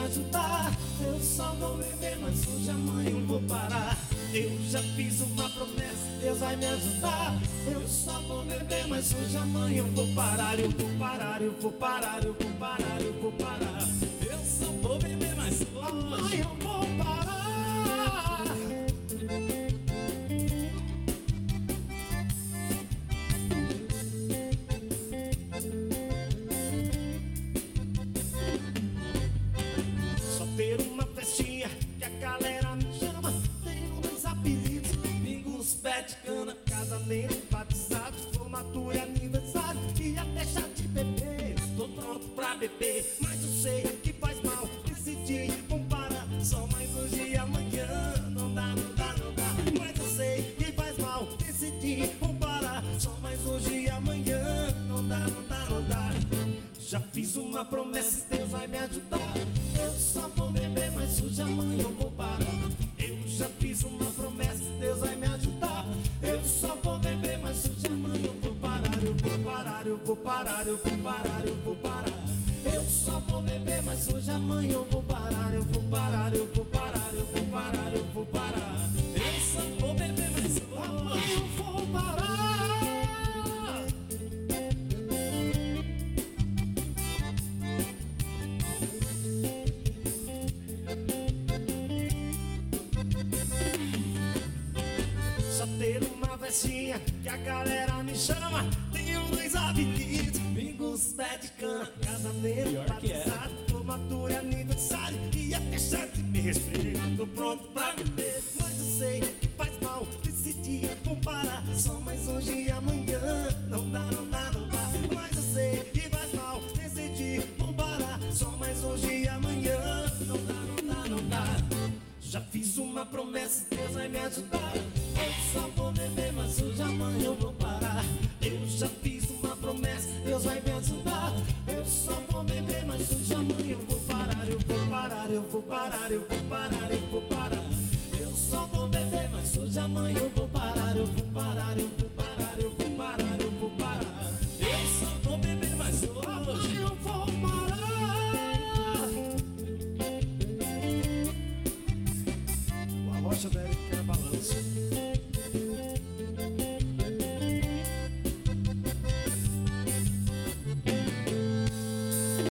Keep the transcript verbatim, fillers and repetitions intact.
ajudar. Eu só vou beber, mas hoje amanhã eu vou parar. Eu já fiz uma promessa, Deus vai me ajudar. Eu só vou beber, mas hoje amanhã eu vou parar. Eu vou parar, eu vou parar, eu vou parar, eu vou parar. Eu só vou beber, mas hoje amanhã eu vou parar. Só ter uma festinha que a galera me chama. Tenho dois apelidos, Bingos, pé de cana, casamento, batizado, formatura, aniversário e até chá de bebê. Tô pronto pra beber, mas eu sei que faz mal. Decidi comparar só mais hoje e amanhã. Não dá, não dá, não dá. Mas eu sei que faz mal. Decidi comparar só mais hoje e amanhã. Não dá, não dá, não dá. Já fiz uma promessa, Deus vai me ajudar. Eu só vou beber, mas hoje amanhã eu vou parar. Eu já fiz uma promessa, Deus vai me ajudar. Eu só vou beber, mas hoje amanhã eu vou parar. Eu vou parar, eu vou parar, eu vou parar, eu vou parar. Eu só vou beber, mas hoje amanhã eu vou parar. Eu vou parar, eu vou parar, eu vou parar, eu vou parar. Eu só vou beber, mas hoje amanhã eu vou parar. Só ter uma festinha que a galera me chama. Tenho dois apelidos, Bingos, pé de cana, casamento, batizado, formatura, aniversário e até chá de me resfriar. Tô pronto pra beber, mas eu sei que faz mal. Decidi comparar só mais hoje e amanhã. Não dá, não dá, não dá. Mas eu sei que faz mal. Decidi comparar só mais hoje e amanhã. Não dá, não dá, não dá. Já fiz uma promessa, Deus vai me ajudar. Eu só vou beber, mas hoje amanhã eu vou parar. Eu já fiz uma promessa, Deus vai me ajudar. Eu só vou beber, mas hoje amanhã eu vou parar. Eu vou parar, eu vou parar, eu vou parar, eu vou parar. Eu só vou beber, mas hoje amanhã eu